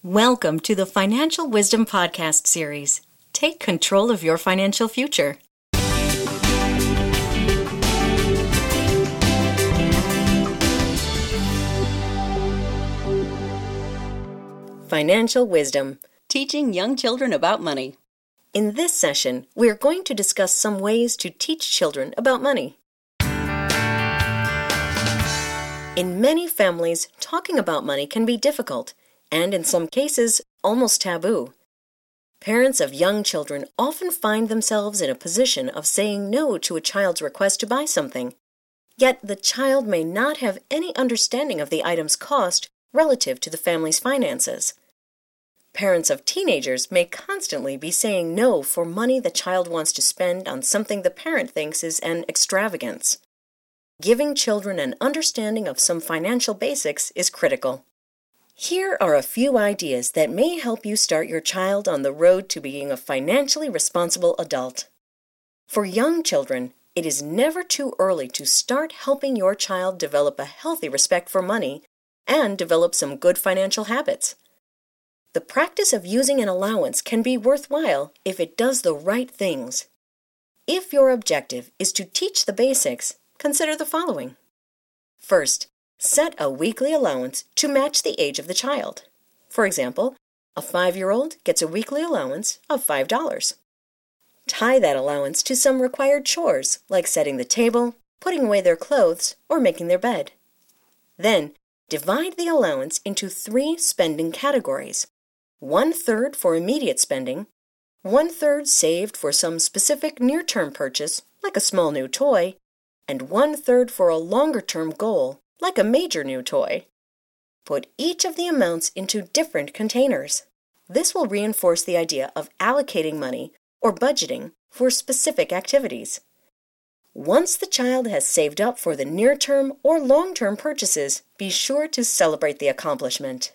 Welcome to the Financial Wisdom Podcast series. Take control of your financial future. Financial Wisdom, teaching young children about money. In this session, we are going to discuss some ways to teach children about money. In many families, talking about money can be difficult, and in some cases, almost taboo. Parents of young children often find themselves in a position of saying no to a child's request to buy something, yet the child may not have any understanding of the item's cost relative to the family's finances. Parents of teenagers may constantly be saying no for money the child wants to spend on something the parent thinks is an extravagance. Giving children an understanding of some financial basics is critical. Here are a few ideas that may help you start your child on the road to being a financially responsible adult. For young children, it is never too early to start helping your child develop a healthy respect for money and develop some good financial habits. The practice of using an allowance can be worthwhile if it does the right things. If your objective is to teach the basics, consider the following. First, set a weekly allowance to match the age of the child. For example, a 5-year-old gets a weekly allowance of $5. Tie that allowance to some required chores, like setting the table, putting away their clothes, or making their bed. Then, divide the allowance into 3 spending categories. 1/3 for immediate spending, 1/3 saved for some specific near-term purchase, like a small new toy, and 1/3 for a longer-term goal, like a major new toy. Put each of the amounts into different containers. This will reinforce the idea of allocating money or budgeting for specific activities. Once the child has saved up for the near-term or long-term purchases, be sure to celebrate the accomplishment.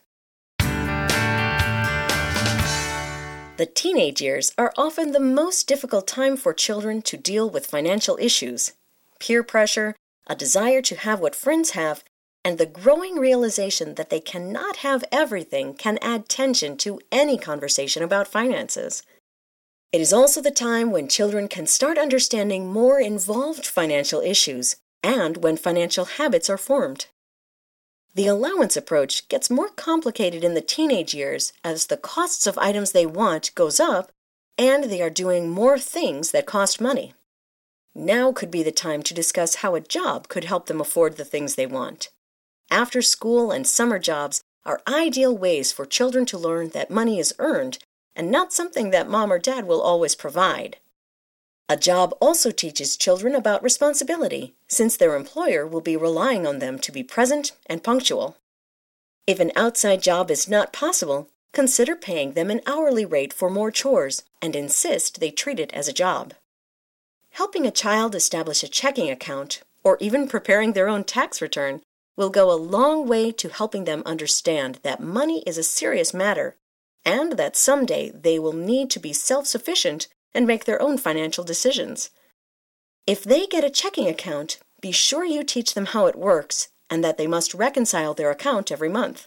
The teenage years are often the most difficult time for children to deal with financial issues. Peer pressure, a desire to have what friends have, and the growing realization that they cannot have everything can add tension to any conversation about finances. It is also the time when children can start understanding more involved financial issues and when financial habits are formed. The allowance approach gets more complicated in the teenage years as the costs of items they want goes up and they are doing more things that cost money. Now could be the time to discuss how a job could help them afford the things they want. After school and summer jobs are ideal ways for children to learn that money is earned and not something that mom or dad will always provide. A job also teaches children about responsibility, since their employer will be relying on them to be present and punctual. If an outside job is not possible, consider paying them an hourly rate for more chores and insist they treat it as a job. Helping a child establish a checking account, or even preparing their own tax return, will go a long way to helping them understand that money is a serious matter, and that someday they will need to be self-sufficient and make their own financial decisions. If they get a checking account, be sure you teach them how it works and that they must reconcile their account every month.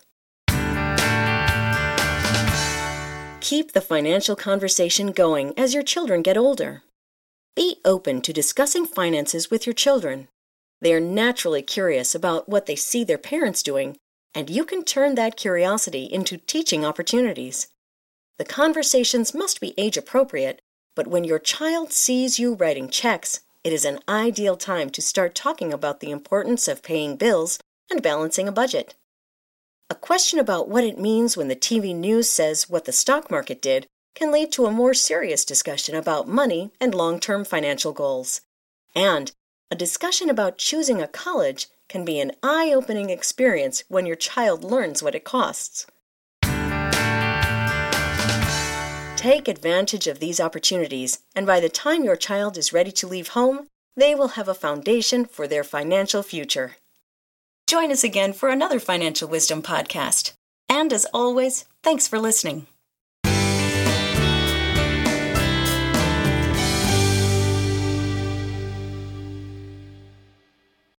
Keep the financial conversation going as your children get older. Be open to discussing finances with your children. They are naturally curious about what they see their parents doing, and you can turn that curiosity into teaching opportunities. The conversations must be age-appropriate, but when your child sees you writing checks, it is an ideal time to start talking about the importance of paying bills and balancing a budget. A question about what it means when the TV news says what the stock market did can lead to a more serious discussion about money and long-term financial goals. And a discussion about choosing a college can be an eye-opening experience when your child learns what it costs. Take advantage of these opportunities, and by the time your child is ready to leave home, they will have a foundation for their financial future. Join us again for another Financial Wisdom podcast. And as always, thanks for listening.